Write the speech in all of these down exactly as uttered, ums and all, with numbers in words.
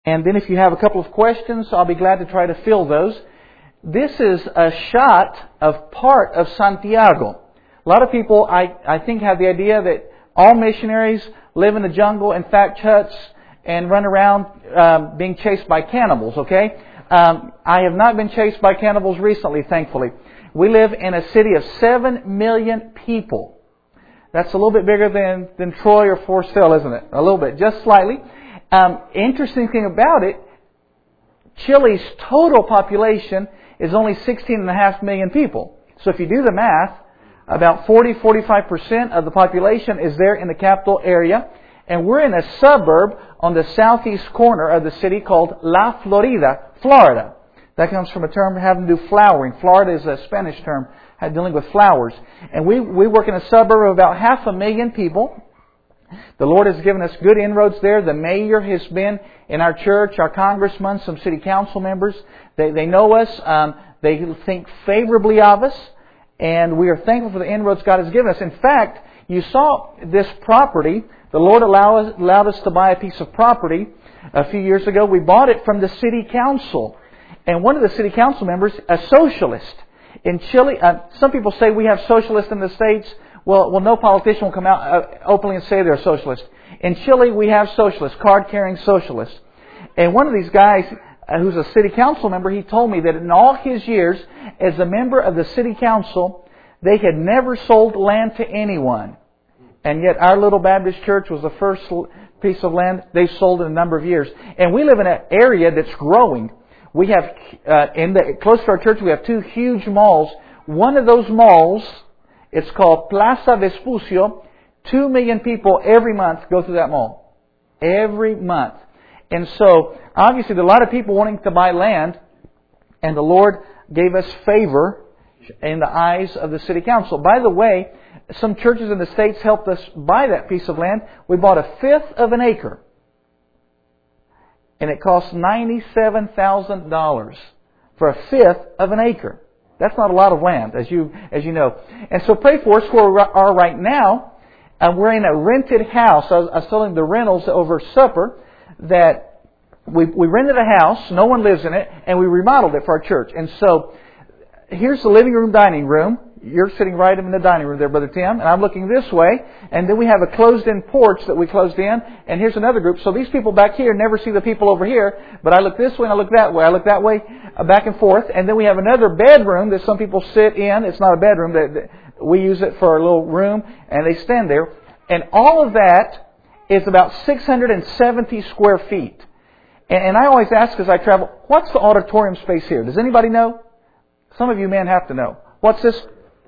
And then if you have a couple of questions, I'll be glad to try to fill those. This is a shot of part of Santiago. A lot of people, I, I think, have the idea that all missionaries live in the jungle in thatch huts and run around um, being chased by cannibals, okay? Um, I have not been chased by cannibals recently, thankfully. We live in a city of seven million people. That's a little bit bigger than, than Troy or Forest Hill, isn't it? A little bit, just slightly. Um, interesting thing about it, Chile's total population is only sixteen and a half million people. So if you do the math, about forty to forty-five percent of the population is there in the capital area. And we're in a suburb on the southeast corner of the city called La Florida, Florida. That comes from a term having to do flowering. Florida is a Spanish term dealing with flowers. And we, we work in a suburb of about half a million people. The Lord has given us good inroads there. The mayor has been in our church, our congressman, some city council members. They, they know us. Um, they think favorably of us. And we are thankful for the inroads God has given us. In fact, you saw this property. The Lord allowed us, allowed us to buy a piece of property a few years ago. We bought it from the city council. And one of the city council members, a socialist. In Chile, uh, some people say we have socialists in the States. Well, well, no politician will come out uh, openly and say they're a socialist. In Chile, we have socialists, card-carrying socialists. And one of these guys, uh, who's a city council member, he told me that in all his years as a member of the city council, they had never sold land to anyone. And yet our little Baptist church was the first piece of land they sold in a number of years. And we live in an area that's growing. We have, uh, in the close to our church, we have two huge malls. One of those malls, it's called Plaza Vespucio. Two million people every month go through that mall. Every month. And so, obviously, there are a lot of people wanting to buy land. And the Lord gave us favor in the eyes of the city council. By the way, some churches in the States helped us buy that piece of land. We bought a fifth of an acre. And it cost ninety-seven thousand dollars for a fifth of an acre. That's not a lot of land, as you as you know. And so pray for us where we are right now. And we're in a rented house. I was, I was telling the rentals over supper that we, we rented a house. No one lives in it. And we remodeled it for our church. And so here's the living room, dining room. You're sitting right in the dining room there, Brother Tim. And I'm looking this way. And then we have a closed-in porch that we closed in. And here's another group. So these people back here never see the people over here. But I look this way and I look that way. I look that way, uh, back and forth. And then we have another bedroom that some people sit in. It's not a bedroom. That, that we use it for a little room. And they stand there. And all of that is about six hundred seventy square feet. And, and I always ask as I travel, what's the auditorium space here? Does anybody know? Some of you men have to know. What's this?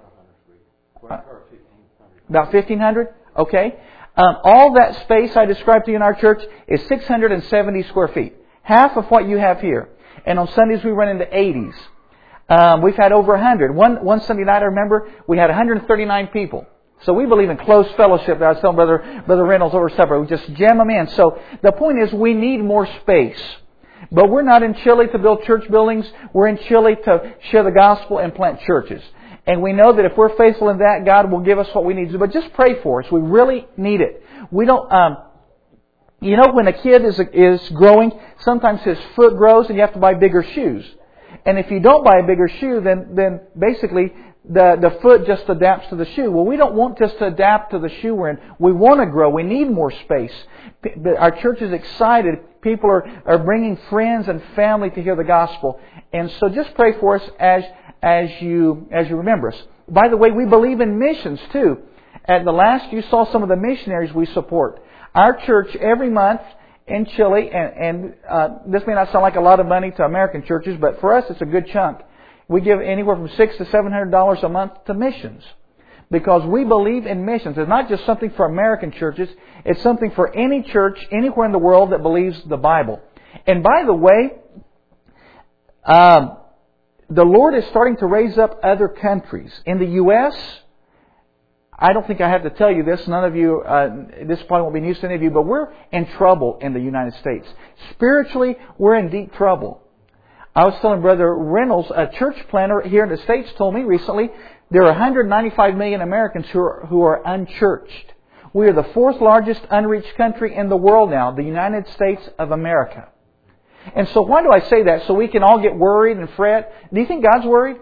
Uh, about fifteen hundred? Okay. Um, all that space I described to you in our church is six hundred seventy square feet. Half of what you have here. And on Sundays we run into eighties. Um, we've had over one hundred. One, one Sunday night I remember we had one hundred thirty-nine people. So we believe in close fellowship. I was telling Brother, Brother Reynolds over supper. We just jam them in. So the point is we need more space. But we're not in Chile to build church buildings. We're in Chile to share the gospel and plant churches. And we know that if we're faithful in that, God will give us what we need to do. But just pray for us. We really need it. We don't, um, you know, when a kid is, is growing, sometimes his foot grows and you have to buy bigger shoes. And if you don't buy a bigger shoe, then, then basically the, the foot just adapts to the shoe. Well, we don't want just to adapt to the shoe we're in. We want to grow. We need more space. Our church is excited. People are, are bringing friends and family to hear the gospel. And so just pray for us as, as you, as you remember us. By the way, we believe in missions too. At the last, you saw some of the missionaries we support. Our church every month in Chile, and, and uh, this may not sound like a lot of money to American churches, but for us it's a good chunk. We give anywhere from six to seven hundred dollars a month to missions, because we believe in missions. It's not just something for American churches; it's something for any church anywhere in the world that believes the Bible. And by the way, um, the Lord is starting to raise up other countries in the U S I don't think I have to tell you this. None of you, uh, this probably won't be news to any of you, but we're in trouble in the United States. Spiritually, we're in deep trouble. I was telling Brother Reynolds, a church planner here in the States told me recently, there are one hundred ninety-five million Americans who are, who are unchurched. We are the fourth largest unreached country in the world now, the United States of America. And so why do I say that? So we can all get worried and fret. Do you think God's worried?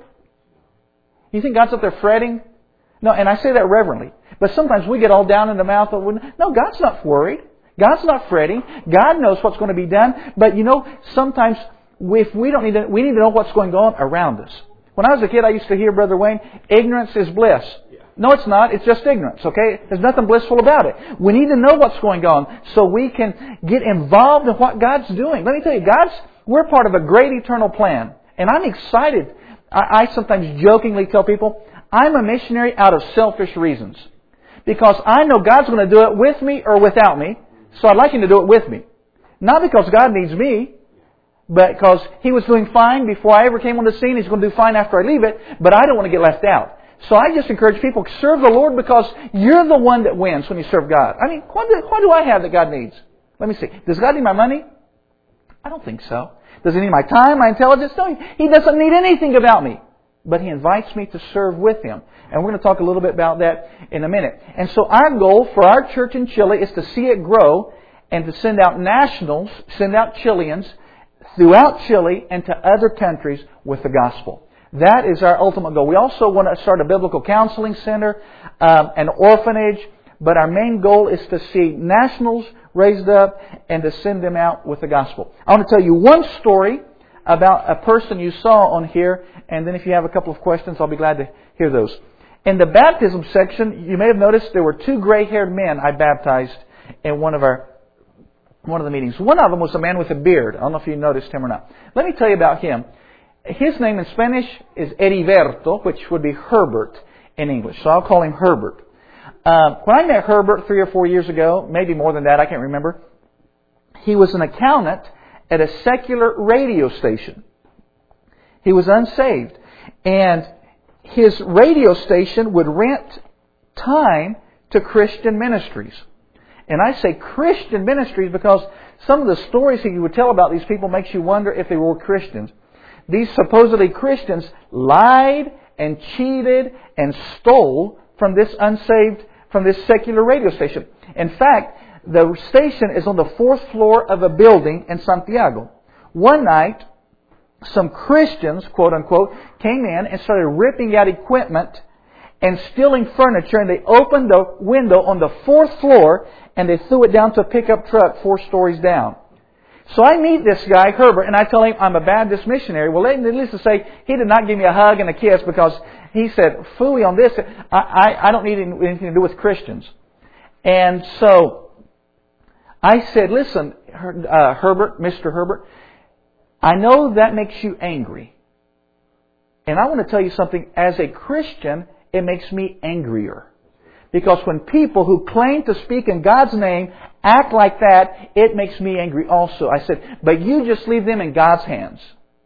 You think God's up there fretting? No, and I say that reverently. But sometimes we get all down in the mouth. Of, no, God's not worried. God's not fretting. God knows what's going to be done. But you know, sometimes if we don't need to, we need to know what's going on around us. When I was a kid, I used to hear Brother Wayne, ignorance is bliss. No, it's not. It's just ignorance, okay? There's nothing blissful about it. We need to know what's going on so we can get involved in what God's doing. Let me tell you, God's, we're part of a great eternal plan. And I'm excited. I, I sometimes jokingly tell people, I'm a missionary out of selfish reasons. Because I know God's going to do it with me or without me. So I'd like Him to do it with me. Not because God needs me, but because He was doing fine before I ever came on the scene. He's going to do fine after I leave it. But I don't want to get left out. So I just encourage people, serve the Lord because you're the one that wins when you serve God. I mean, what do, what do I have that God needs? Let me see. Does God need my money? I don't think so. Does He need my time, my intelligence? No, He doesn't need anything about me. But He invites me to serve with Him. And we're going to talk a little bit about that in a minute. And so our goal for our church in Chile is to see it grow and to send out nationals, send out Chileans throughout Chile and to other countries with the gospel. That is our ultimate goal. We also want to start a biblical counseling center, um, an orphanage, but our main goal is to see nationals raised up and to send them out with the gospel. I want to tell you one story about a person you saw on here, and then if you have a couple of questions, I'll be glad to hear those. In the baptism section, you may have noticed there were two gray-haired men I baptized in one of our one of the meetings. One of them was a man with a beard. I don't know if you noticed him or not. Let me tell you about him. His name in Spanish is Heriberto, which would be Herbert in English. So I'll call him Herbert. Uh, when I met Herbert three or four years ago, maybe more than that, I can't remember, he was an accountant at a secular radio station. He was unsaved. And his radio station would rent time to Christian ministries. And I say Christian ministries because some of the stories he would tell about these people makes you wonder if they were Christians. These supposedly Christians lied and cheated and stole from this unsaved, from this secular radio station. In fact, the station is on the fourth floor of a building in Santiago. One night, some Christians, quote unquote, came in and started ripping out equipment and stealing furniture, and they opened the window on the fourth floor and they threw it down to a pickup truck four stories down. So I meet this guy, Herbert, and I tell him I'm a Baptist missionary. Well, needless to say, he did not give me a hug and a kiss because he said, "Phooey on this, I, I, I don't need anything to do with Christians." And so I said, "Listen, uh, Herbert, Mister Herbert, I know that makes you angry. And I want to tell you something. As a Christian, it makes me angrier. Because when people who claim to speak in God's name act like that, it makes me angry also." I said, "But you just leave them in God's hands.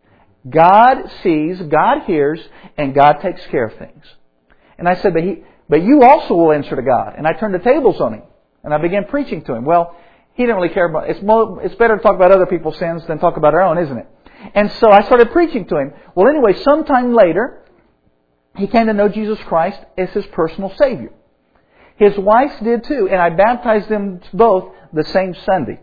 God sees, God hears, and God takes care of things." And I said, but, he, but you also will answer to God. And I turned the tables on him. And I began preaching to him. Well, he didn't really care about it. It's, more, it's better to talk about other people's sins than talk about our own, isn't it? And so I started preaching to him. Well, anyway, sometime later, he came to know Jesus Christ as his personal Savior. His wife did too, and I baptized them both the same Sunday.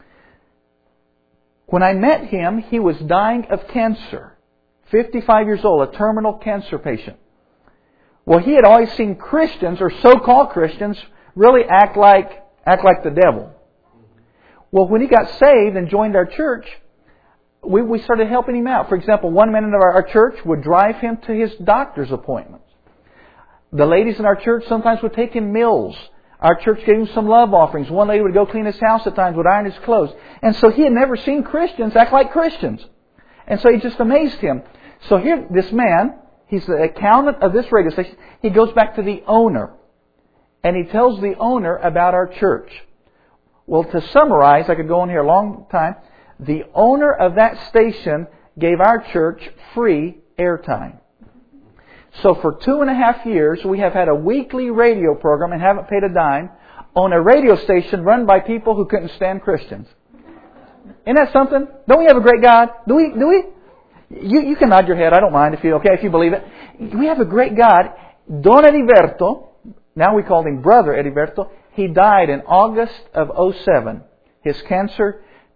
When I met him, he was dying of cancer. fifty-five years old, a terminal cancer patient. Well, he had always seen Christians, or so-called Christians, really act like, act like the devil. Well, when he got saved and joined our church, we, we started helping him out. For example, one man in our, our church would drive him to his doctor's appointments. The ladies in our church sometimes would take him meals. Our church gave him some love offerings. One lady would go clean his house at times, would iron his clothes. And so he had never seen Christians act like Christians. And so it just amazed him. So here, this man, he's the accountant of this radio station. He goes back to the owner. And he tells the owner about our church. Well, to summarize, I could go on here a long time. The owner of that station gave our church free airtime. So for two and a half years, we have had a weekly radio program and haven't paid a dime on a radio station run by people who couldn't stand Christians. Isn't that something? Don't we have a great God? Do we? Do we? You, you can nod your head. I don't mind if you okay if you believe it. We have a great God. Don Heriberto, now we call him Brother Heriberto. He died in August of oh seven. His cancer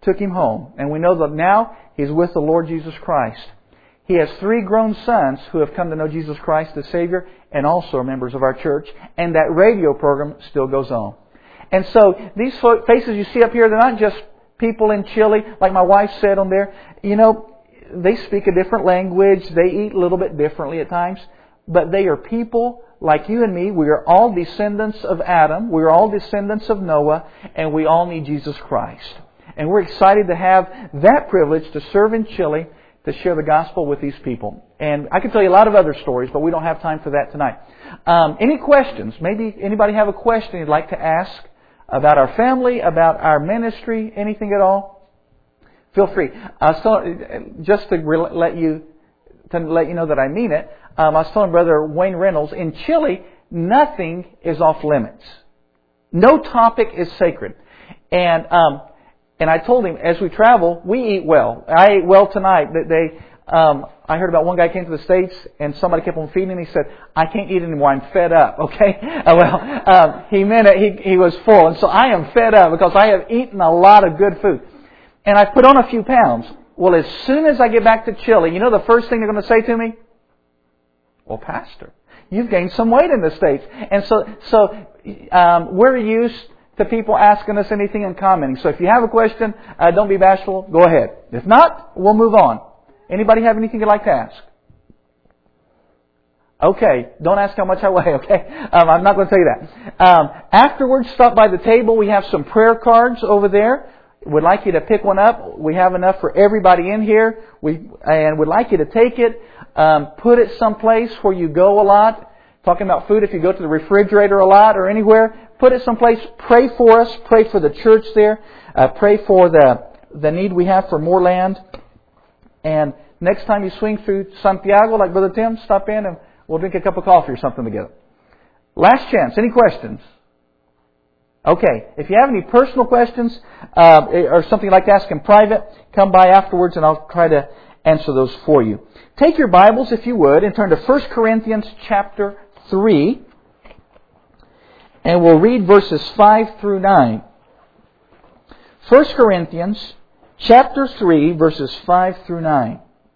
took him home. And we know that now he's with the Lord Jesus Christ. He has three grown sons who have come to know Jesus Christ as Savior and also are members of our church. And that radio program still goes on. And so these faces you see up here, they're not just people in Chile, like my wife said on there. You know, they speak a different language. They eat a little bit differently at times. But they are people like you and me. We are all descendants of Adam. We are all descendants of Noah. And we all need Jesus Christ. And we're excited to have that privilege to serve in Chile, to share the gospel with these people. And I can tell you a lot of other stories, but we don't have time for that tonight. Um, any questions? Maybe anybody have a question you'd like to ask about our family, about our ministry, anything at all? Feel free. Uh, so, just to re- let you to let you know that I mean it, um, I was telling Brother Wayne Reynolds, in Chile, nothing is off limits. No topic is sacred. And um, And I told him, as we travel, we eat well. I ate well tonight. That they, um, I heard about one guy came to the States and somebody kept on feeding him. He said, "I can't eat anymore. I'm fed up." Okay. Uh, well, um, he meant it. He, he was full, and so I am fed up because I have eaten a lot of good food, and I put on a few pounds. Well, as soon as I get back to Chile, you know the first thing they're going to say to me? "Well, Pastor, you've gained some weight in the States," and so so um, we're used to people asking us anything and commenting. So if you have a question, uh, don't be bashful. Go ahead. If not, we'll move on. Anybody have anything you'd like to ask? Okay. Don't ask how much I weigh, okay? Um, I'm not going to tell you that. Um, afterwards, stop by the table. We have some prayer cards over there. We'd like you to pick one up. We have enough for everybody in here. We and we'd like you to take it. Um, put it someplace where you go a lot. Talking about food, if you go to the refrigerator a lot or anywhere, put it someplace. Pray for us. Pray for the church there. Uh, pray for the the need we have for more land. And next time you swing through Santiago, like Brother Tim, stop in and we'll drink a cup of coffee or something together. Last chance. Any questions? Okay. If you have any personal questions uh, or something you'd like to ask in private, come by afterwards and I'll try to answer those for you. Take your Bibles, if you would, and turn to First Corinthians chapter three, and we'll read verses five through nine. First Corinthians chapter three, verses five through nine.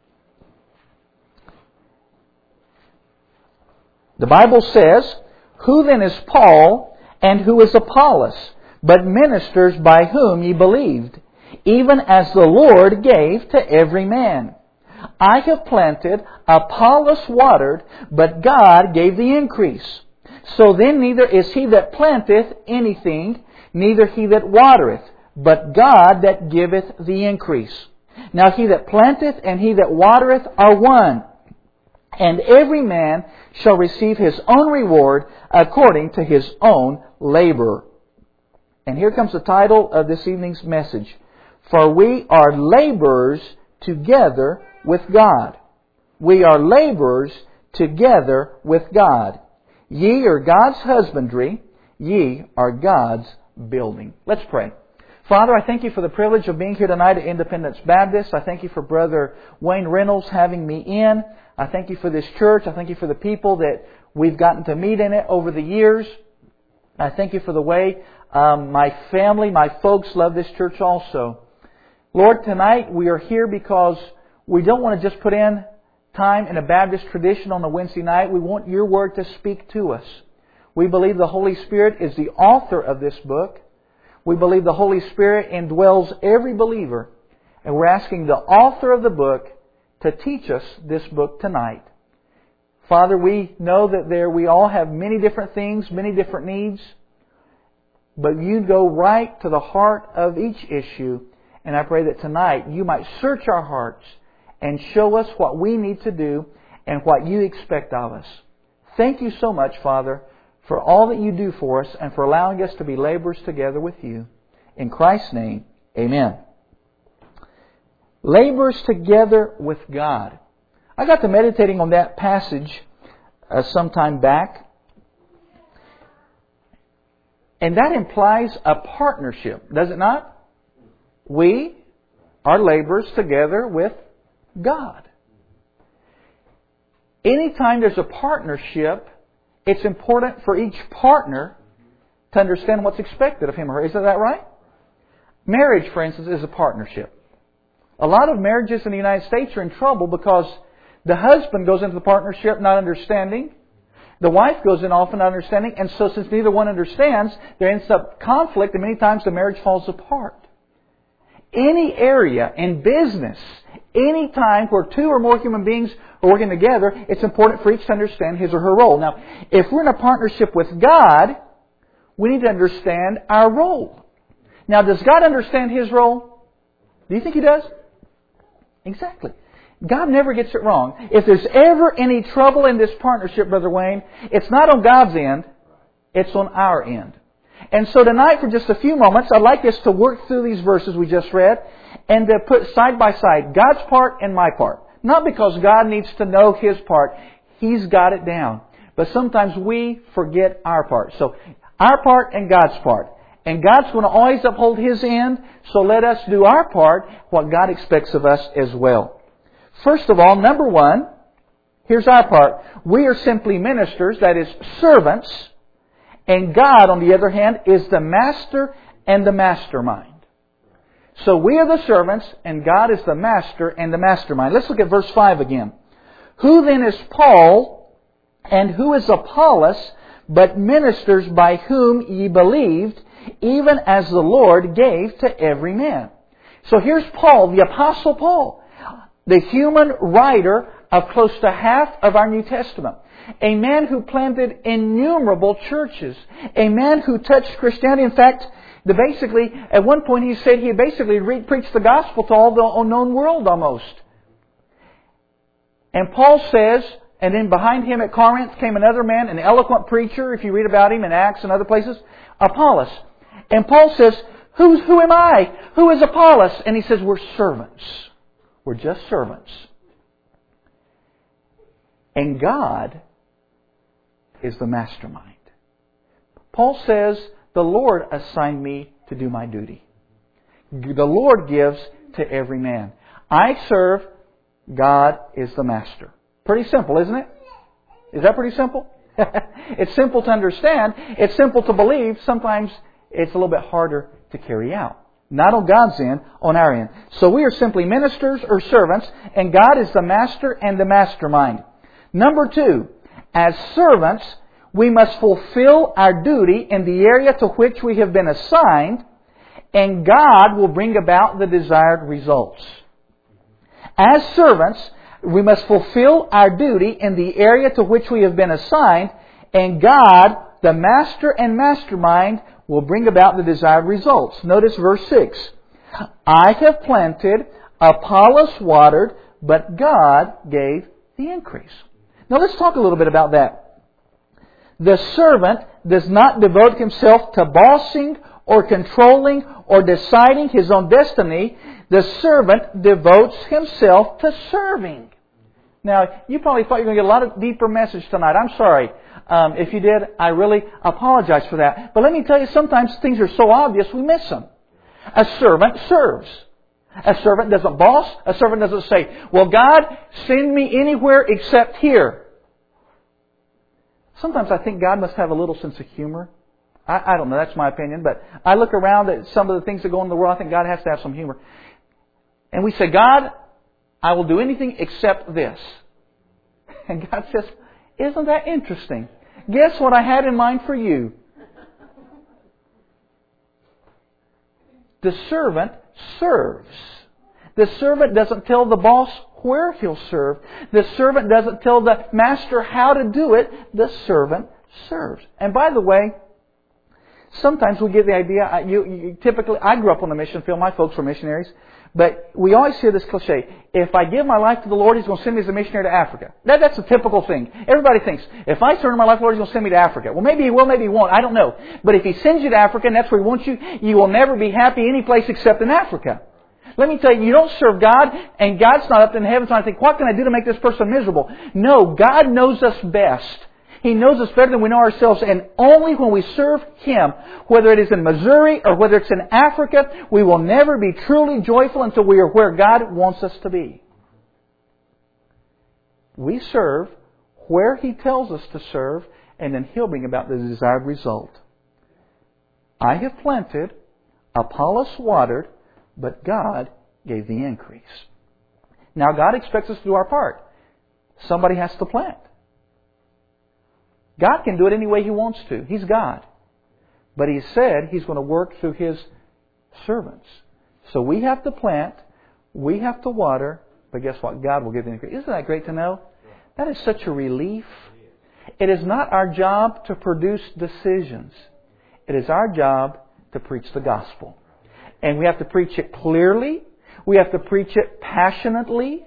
The Bible says, "Who then is Paul, and who is Apollos, but ministers by whom ye believed, even as the Lord gave to every man? I have planted, Apollos watered, but God gave the increase. So then neither is he that planteth anything, neither he that watereth, but God that giveth the increase. Now he that planteth and he that watereth are one, and every man shall receive his own reward according to his own labor." And here comes the title of this evening's message. "For we are laborers together with God." We are laborers together with God. Ye are God's husbandry, ye are God's building. Let's pray. Father, I thank you for the privilege of being here tonight at Independence Baptist. I thank you for Brother Wayne Reynolds having me in. I thank you for this church. I thank you for the people that we've gotten to meet in it over the years. I thank you for the way um, my family, my folks love this church also. Lord, tonight we are here because we don't want to just put in time in a Baptist tradition on a Wednesday night. We want your word to speak to us. We believe the Holy Spirit is the author of this book. We believe the Holy Spirit indwells every believer. And we're asking the author of the book to teach us this book tonight. Father, we know that there we all have many different things, many different needs. But you go right to the heart of each issue. And I pray that tonight you might search our hearts and show us what we need to do and what you expect of us. Thank you so much, Father, for all that you do for us and for allowing us to be laborers together with you. In Christ's name, amen. Laborers together with God. I got to meditating on that passage uh, some time back. And that implies a partnership, does it not? We are laborers together with God. Anytime there's a partnership, it's important for each partner to understand what's expected of him or her. Isn't that right? Marriage, for instance, is a partnership. A lot of marriages in the United States are in trouble because the husband goes into the partnership not understanding. The wife goes in often not understanding. And so since neither one understands, there ends up conflict and many times the marriage falls apart. Any area in business, any time where two or more human beings are working together, it's important for each to understand his or her role. Now, if we're in a partnership with God, we need to understand our role. Now, does God understand His role? Do you think He does? Exactly. God never gets it wrong. If there's ever any trouble in this partnership, Brother Wayne, it's not on God's end, it's on our end. And so tonight, for just a few moments, I'd like us to work through these verses we just read and to put side by side God's part and my part. Not because God needs to know His part. He's got it down. But sometimes we forget our part. So, our part and God's part. And God's going to always uphold His end, so let us do our part, what God expects of us as well. First of all, number one, here's our part. We are simply ministers, that is, servants. And God, on the other hand, is the master and the mastermind. So we are the servants, and God is the master and the mastermind. Let's look at verse five again. Who then is Paul, and who is Apollos, but ministers by whom ye believed, even as the Lord gave to every man. So here's Paul, the Apostle Paul, the human writer of close to half of our New Testament. A man who planted innumerable churches. A man who touched Christianity. In fact, the basically, at one point he said he had basically re- preached the gospel to all the known world almost. And Paul says, and then behind him at Corinth came another man, an eloquent preacher, if you read about him in Acts and other places, Apollos. And Paul says, Who's, who am I? Who is Apollos? And he says, we're servants. We're just servants. And God is the mastermind. Paul says, the Lord assigned me to do my duty. The Lord gives to every man. I serve, God is the master. Pretty simple, isn't it? Is that pretty simple? It's simple to understand. It's simple to believe. Sometimes it's a little bit harder to carry out. Not on God's end, on our end. So we are simply ministers or servants, and God is the master and the mastermind. Number two, as servants, we must fulfill our duty in the area to which we have been assigned, and God will bring about the desired results. As servants, we must fulfill our duty in the area to which we have been assigned, and God, the master and mastermind, will bring about the desired results. Notice verse six. I have planted, Apollos watered, but God gave the increase. Now let's talk a little bit about that. The servant does not devote himself to bossing or controlling or deciding his own destiny. The servant devotes himself to serving. Now, you probably thought you were going to get a lot of deeper message tonight. I'm sorry. Um, if you did, I really apologize for that. But let me tell you, sometimes things are so obvious we miss them. A servant serves. A servant doesn't boss. A servant doesn't say, well, God, send me anywhere except here. Sometimes I think God must have a little sense of humor. I, I don't know, that's my opinion. But I look around at some of the things that go on in the world, I think God has to have some humor. And we say, God, I will do anything except this. And God says, isn't that interesting? Guess what I had in mind for you? The servant serves. The servant doesn't tell the boss where he'll serve. The servant doesn't tell the master how to do it. The servant serves. And by the way, sometimes we get the idea, you, you, typically, I grew up on the mission field. My folks were missionaries. But we always hear this cliche, if I give my life to the Lord, He's going to send me as a missionary to Africa. That, that's a typical thing. Everybody thinks, if I turn my life to the Lord, He's going to send me to Africa. Well, maybe He will, maybe He won't. I don't know. But if He sends you to Africa and that's where He wants you, you will never be happy any place except in Africa. Let me tell you, you don't serve God, and God's not up in heaven trying to think, what can I do to make this person miserable? No, God knows us best. He knows us better than we know ourselves, and only when we serve Him, whether it is in Missouri or whether it's in Africa, we will never be truly joyful until we are where God wants us to be. We serve where He tells us to serve, and then He'll bring about the desired result. I have planted, Apollos watered, but God gave the increase. Now God expects us to do our part. Somebody has to plant. God can do it any way He wants to. He's God. But He said He's going to work through His servants. So we have to plant, we have to water, but guess what? God will give the increase. Isn't that great to know? That is such a relief. It is not our job to produce decisions. It is our job to preach the gospel. And we have to preach it clearly. We have to preach it passionately.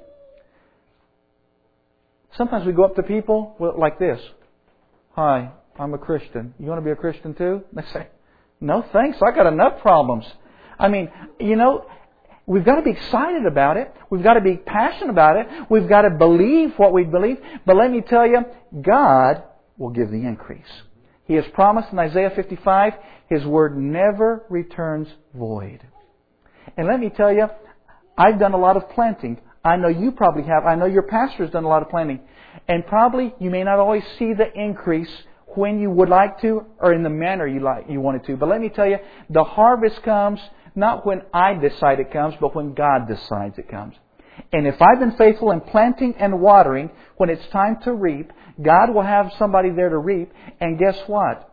Sometimes we go up to people like this. Hi, I'm a Christian. You want to be a Christian too? They say, no thanks, I got enough problems. I mean, you know, we've got to be excited about it. We've got to be passionate about it. We've got to believe what we believe. But let me tell you, God will give the increase. He has promised in Isaiah fifty-five, His word never returns void. And let me tell you, I've done a lot of planting. I know you probably have. I know your pastor has done a lot of planting. And probably you may not always see the increase when you would like to or in the manner you like you wanted to. But let me tell you, the harvest comes not when I decide it comes, but when God decides it comes. And if I've been faithful in planting and watering, when it's time to reap, God will have somebody there to reap. And guess what?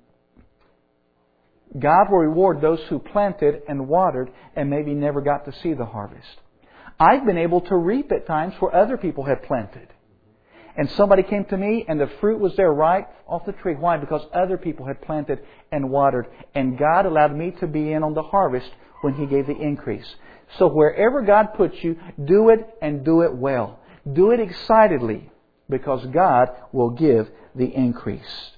God will reward those who planted and watered and maybe never got to see the harvest. I've been able to reap at times where other people had planted. And somebody came to me and the fruit was there right off the tree. Why? Because other people had planted and watered. And God allowed me to be in on the harvest when He gave the increase. So wherever God puts you, do it and do it well. Do it excitedly because God will give the increase.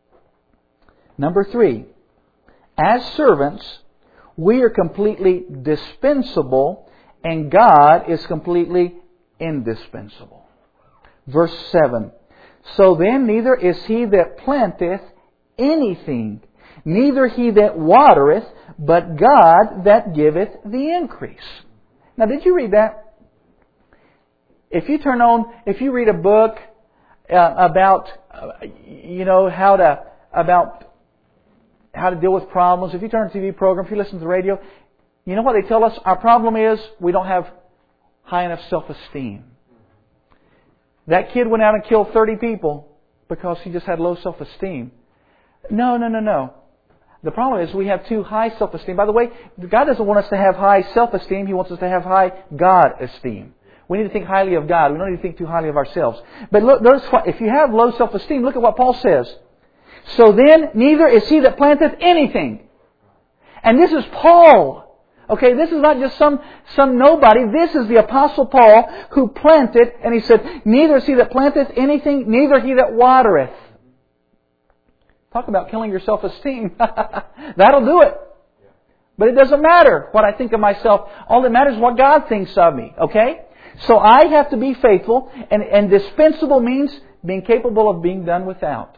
Number three, as servants, we are completely dispensable and God is completely indispensable. Verse seven. So then neither is he that planteth anything, neither he that watereth, but God that giveth the increase. Now did you read that? If you turn on, if you read a book uh, about, uh, you know, how to, about how to deal with problems, if you turn on a T V program, if you listen to the radio, you know what they tell us? Our problem is we don't have high enough self-esteem. That kid went out and killed thirty people because he just had low self-esteem. No, no, no, no. The problem is we have too high self-esteem. By the way, God doesn't want us to have high self-esteem. He wants us to have high God-esteem. We need to think highly of God. We don't need to think too highly of ourselves. But look, notice what, if you have low self-esteem, look at what Paul says. So then, neither is he that planteth anything. And this is Paul. Okay, this is not just some, some nobody. This is the Apostle Paul who planted, and he said, neither is he that planteth anything, neither he that watereth. Talk about killing your self-esteem. That'll do it. But it doesn't matter what I think of myself. All that matters is what God thinks of me. Okay? So I have to be faithful, and, and dispensable means being capable of being done without.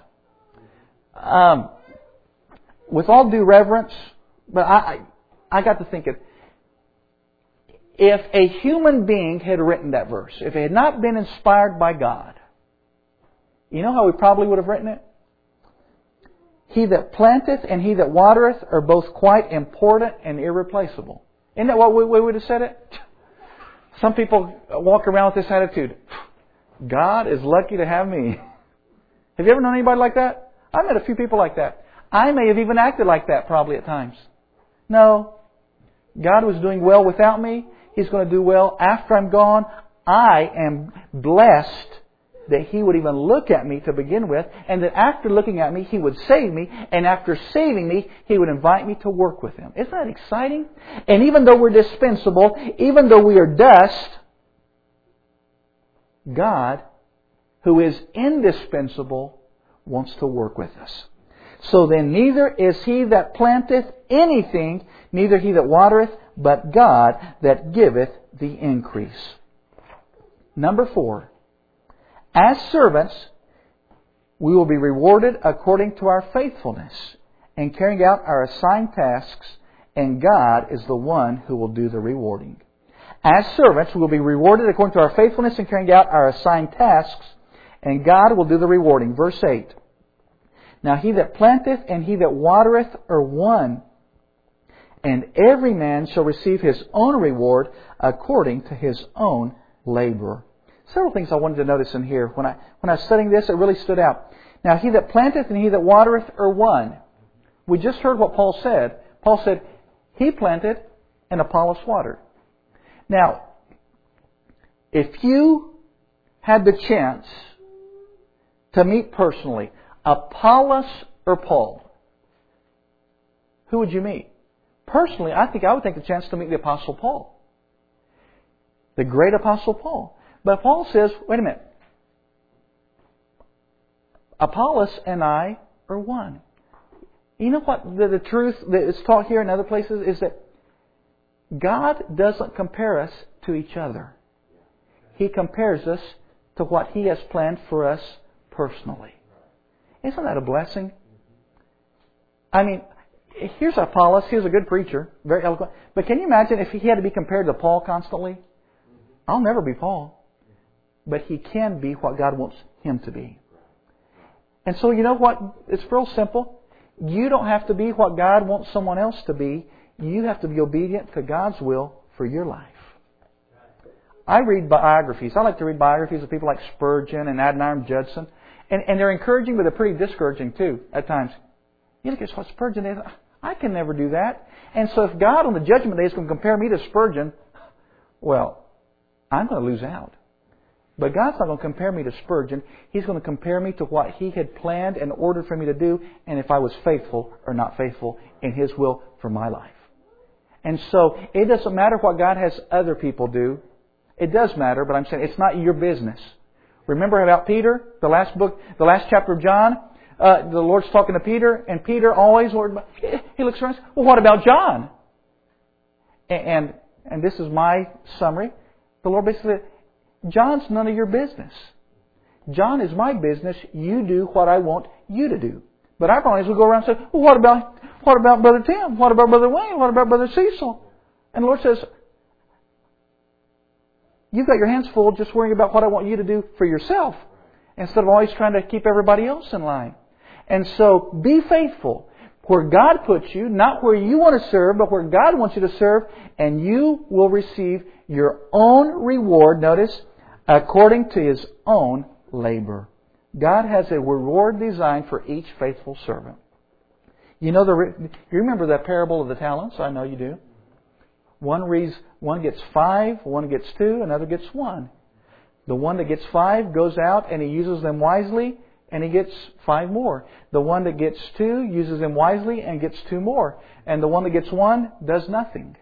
Um, with all due reverence, but I... I I got to thinking, if a human being had written that verse, if it had not been inspired by God, you know how we probably would have written it? He that planteth and he that watereth are both quite important and irreplaceable. Isn't that what we, we would have said it? Some people walk around with this attitude. God is lucky to have me. Have you ever known anybody like that? I've met a few people like that. I may have even acted like that probably at times. No. God was doing well without me. He's going to do well after I'm gone. I am blessed that He would even look at me to begin with, and that after looking at me, He would save me, and after saving me, He would invite me to work with Him. Isn't that exciting? And even though we're dispensable, even though we are dust, God, who is indispensable, wants to work with us. So then neither is he that planteth anything, neither he that watereth, but God that giveth the increase. Number four. As servants, we will be rewarded according to our faithfulness in carrying out our assigned tasks, and God is the one who will do the rewarding. As servants, we will be rewarded according to our faithfulness in carrying out our assigned tasks, and God will do the rewarding. Verse eight. Now he that planteth and he that watereth are one, and every man shall receive his own reward according to his own labor. Several things I wanted to notice in here. When I when I was studying this, it really stood out. Now, he that planteth and he that watereth are one. We just heard what Paul said. Paul said, he planted and Apollos watered. Now, if you had the chance to meet personally Apollos or Paul, who would you meet? Personally, I think I would take the chance to meet the Apostle Paul. The great Apostle Paul. But Paul says, wait a minute. Apollos and I are one. You know what the, the truth that is taught here in other places is that God doesn't compare us to each other. He compares us to what He has planned for us personally. Isn't that a blessing? I mean, here's Apollos. He was a good preacher, very eloquent. But can you imagine if he had to be compared to Paul constantly? I'll never be Paul. But he can be what God wants him to be. And so you know what? It's real simple. You don't have to be what God wants someone else to be. You have to be obedient to God's will for your life. I read biographies. I like to read biographies of people like Spurgeon and Adoniram Judson. And, and they're encouraging, but they're pretty discouraging too at times. You look at what Spurgeon is. I can never do that. And so if God on the judgment day is going to compare me to Spurgeon, well, I'm going to lose out. But God's not going to compare me to Spurgeon. He's going to compare me to what He had planned and ordered for me to do, and if I was faithful or not faithful in His will for my life. And so it doesn't matter what God has other people do. It does matter, but I'm saying it's not your business. Remember about Peter, the last book, the last chapter of John? Uh, the Lord's talking to Peter, and Peter always, Lord, he looks around and says, well, what about John? And, and, and this is my summary. The Lord basically said, John's none of your business. John is my business. You do what I want you to do. But our problem is we go around and say, well, what about, what about Brother Tim? What about Brother Wayne? What about Brother Cecil? And the Lord says, you've got your hands full just worrying about what I want you to do for yourself, instead of always trying to keep everybody else in line. And so be faithful where God puts you, not where you want to serve, but where God wants you to serve, and you will receive your own reward, notice, according to His own labor. God has a reward designed for each faithful servant. You know the you remember that parable of the talents? I know you do. One reads, one gets five, one gets two, another gets one. The one that gets five goes out and he uses them wisely, and he gets five more. The one that gets two uses them wisely and gets two more. And the one that gets one does nothing.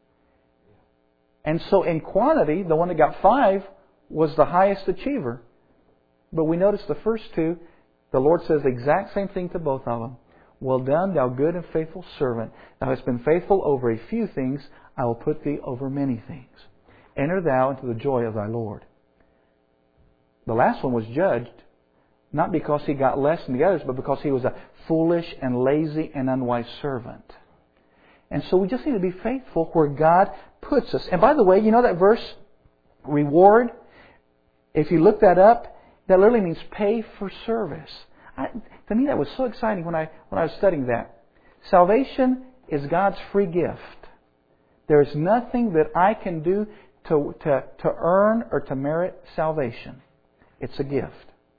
And so in quantity, the one that got five was the highest achiever. But we notice the first two, the Lord says the exact same thing to both of them. Well done, thou good and faithful servant. Thou hast been faithful over a few things. I will put thee over many things. Enter thou into the joy of thy Lord. The last one was judged, not because he got less than the others, but because he was a foolish and lazy and unwise servant. And so we just need to be faithful where God puts us. And by the way, you know that verse, reward? If you look that up, that literally means pay for service. I, to me, that was so exciting when I when I was studying that. Salvation is God's free gift. There is nothing that I can do to, to, to earn or to merit salvation. It's a gift.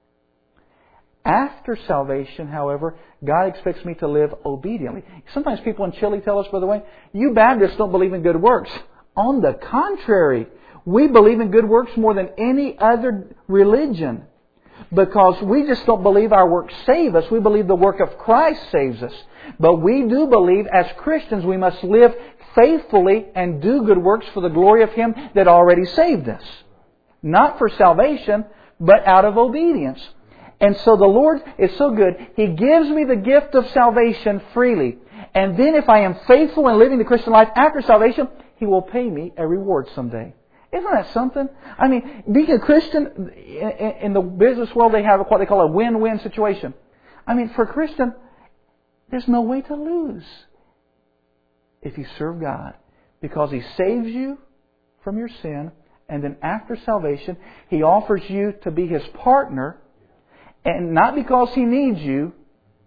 After salvation, however, God expects me to live obediently. Sometimes people in Chile tell us, by the way, you Baptists don't believe in good works. On the contrary, we believe in good works more than any other religion. Because we just don't believe our works save us. We believe the work of Christ saves us. But we do believe as Christians we must live faithfully and do good works for the glory of Him that already saved us. Not for salvation, but out of obedience. And so the Lord is so good. He gives me the gift of salvation freely. And then if I am faithful in living the Christian life after salvation, He will pay me a reward someday. Isn't that something? I mean, being a Christian, in the business world, they have what they call a win-win situation. I mean, for a Christian, there's no way to lose if you serve God. Because He saves you from your sin, and then after salvation, He offers you to be His partner, and not because He needs you,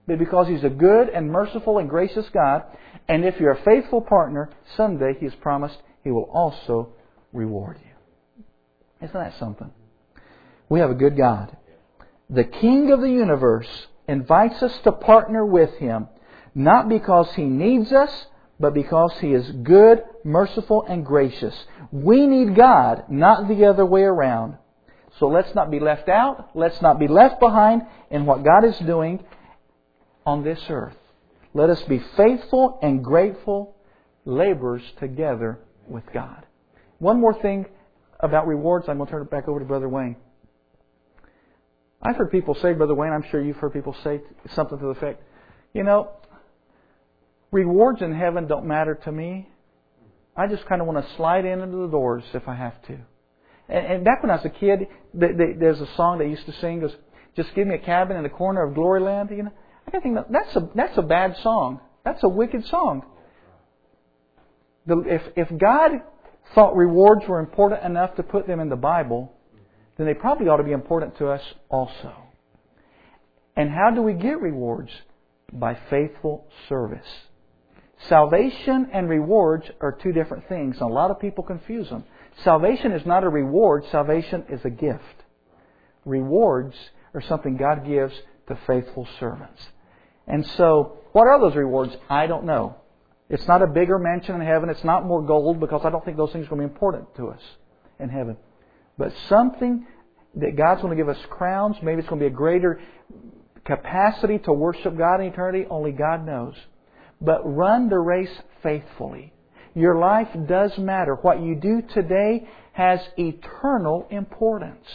but because He's a good and merciful and gracious God. And if you're a faithful partner, someday He has promised He will also reward you. Isn't that something? We have a good God. The King of the universe invites us to partner with Him, not because He needs us, but because He is good, merciful, and gracious. We need God, not the other way around. So let's not be left out. Let's not be left behind in what God is doing on this earth. Let us be faithful and grateful laborers together with God. One more thing about rewards. I'm going to turn it back over to Brother Wayne. I've heard people say, Brother Wayne, I'm sure you've heard people say something to the effect, you know, rewards in heaven don't matter to me. I just kind of want to slide in into the doors if I have to. And, and back when I was a kid, the, the, there's a song they used to sing, goes, just give me a cabin in the corner of glory land. You know, I think that's a that's a bad song. That's a wicked song. The, if if God thought rewards were important enough to put them in the Bible, then they probably ought to be important to us also. And how do we get rewards? By faithful service. Salvation and rewards are two different things. And a lot of people confuse them. Salvation is not a reward. Salvation is a gift. Rewards are something God gives to faithful servants. And so, what are those rewards? I don't know. It's not a bigger mansion in heaven. It's not more gold, because I don't think those things are going to be important to us in heaven. But something that God's going to give us crowns. Maybe it's going to be a greater capacity to worship God in eternity. Only God knows. But run the race faithfully. Your life does matter. What you do today has eternal importance.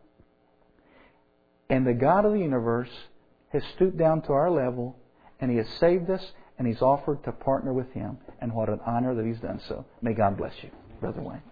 And the God of the universe has stooped down to our level, and He has saved us, and He's offered to partner with Him. And what an honor that He's done so. May God bless you, Brother Wayne.